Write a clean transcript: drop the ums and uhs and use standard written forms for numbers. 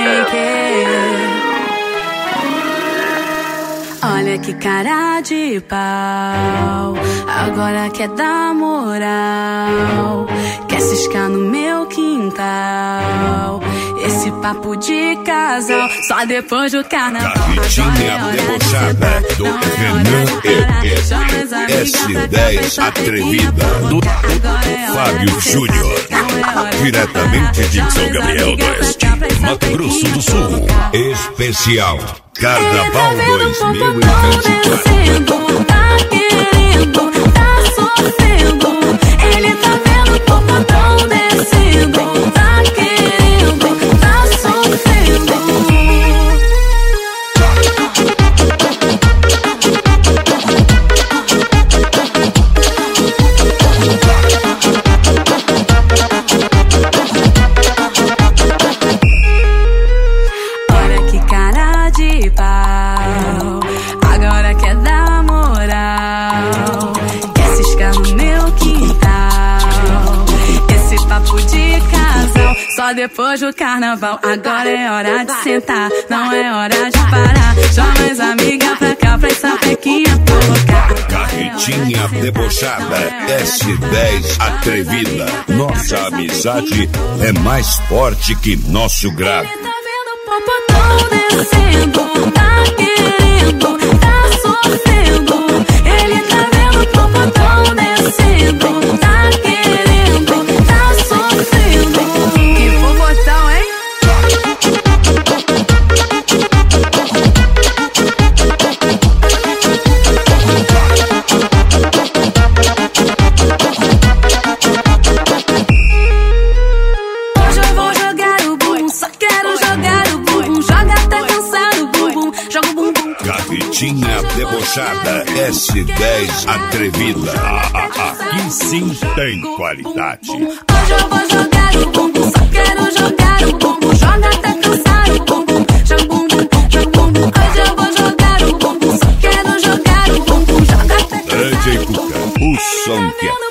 sem querer. Olha que cara de pau, agora quer dar moral, quer ciscar no meu quintal. Esse papo de casal, só depois do carnaval. Carretinha debochada do Renan S10 atrevida do Fábio Júnior, diretamente de São Gabriel do Oeste, Mato Grosso do Sul. Especial Carnaval 2024. Tá querendo, tá sofrendo. Ele tá vendo o popotão descendo. Tá querendo, tá sofrendo. Olha que cara de pau, agora quer dar moral, quer ciscar no meu quintal. Esse papo de casal, só depois do carnaval. Agora é hora de sentar, não é hora de parar. Chama as amigas pra cá, pra essa pequinha provocar. Carretinha debochada S10 atrevida. Nossa amizade é mais forte que nosso grave. Ele tá vendo o popotão descendo. Tá querendo, tá sofrendo. Ele tá vendo o popotão descendo. Tá querendo, tá sofrendo. Que popotão, hein? Hoje eu vou jogar o bumbum, só quero jogar o bumbum. Joga até cansar o bumbum, joga o bumbum. Carretinha debochada S10 atrevida. Aqui sim tem qualidade. Hoje eu vou jogar o bumbum, só quero jogar o bumbum. Joga até cansar o bumbum, joga o bumbum, joga o bumbum. Hoje eu vou jogar o bumbum, só quero jogar o bumbum. Joga até cansar o bumbum. DJ Cuca, o som que é